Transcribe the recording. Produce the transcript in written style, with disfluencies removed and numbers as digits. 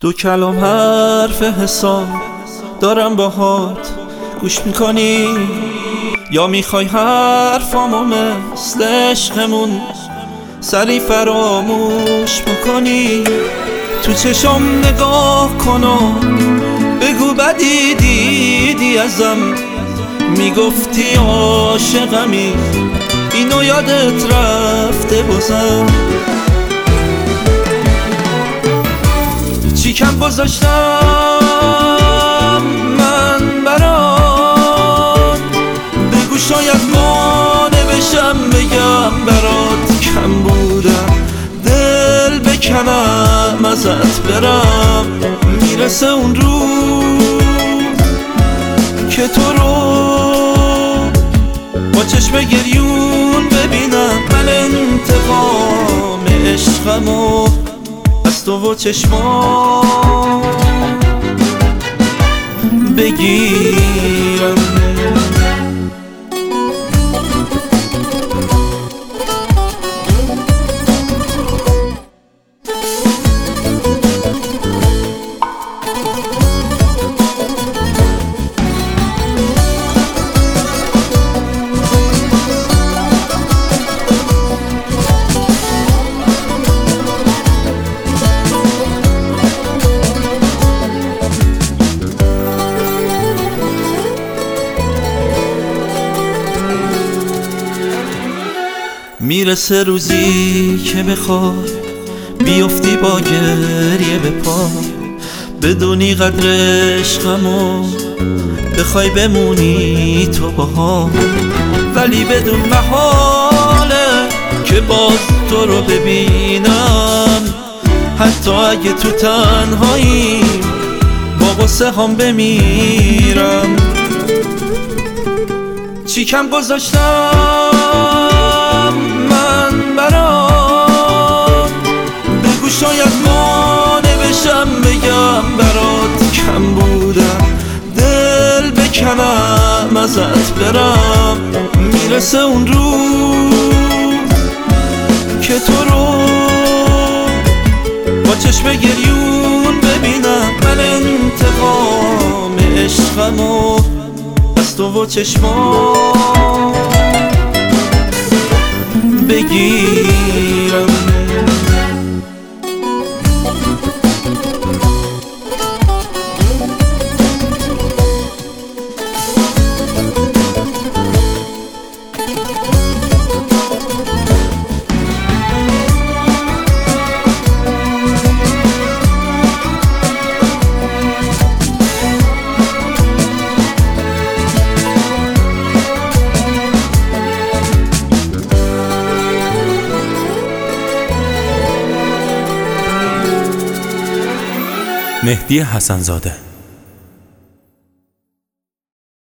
دو کلام حرف حساب دارم باهات گوش میکنی یا میخوای حرفامو مثل عشقمون سری فراموش بکنی؟ تو چشم نگاه کن و بگو بدی دیدی ازم، میگفتی عاشقمی اینو یادت رفته بازم. چی کم گذاشتم من برات، بگو شاید مانع بشم بگم برات کم بودم، دل بکنم ازت برم. میرسه اون روز که تو رو با چشم گریون ببینم، من انتقام عشقمو از تو و چشمام بگیرم. میرسه روزی که بخوای بیفتی با گریه به پا، بدونی قدر عشقمو بخوای بمونی تو باها، ولی بدون محاله که باز تو رو ببینم، حتی اگه تو تنهایی با غصه هم بمیرم. چی کم گذاشتم من برات، بگو شاید مانع بشم بگم برات کم بودم، دل بکنم ازت برم. میرسه اون روز که تو رو با چشم گریون ببینم، من انتقام عشقمو از تو و چشمام بگیرم. مهدی حسن‌زاده.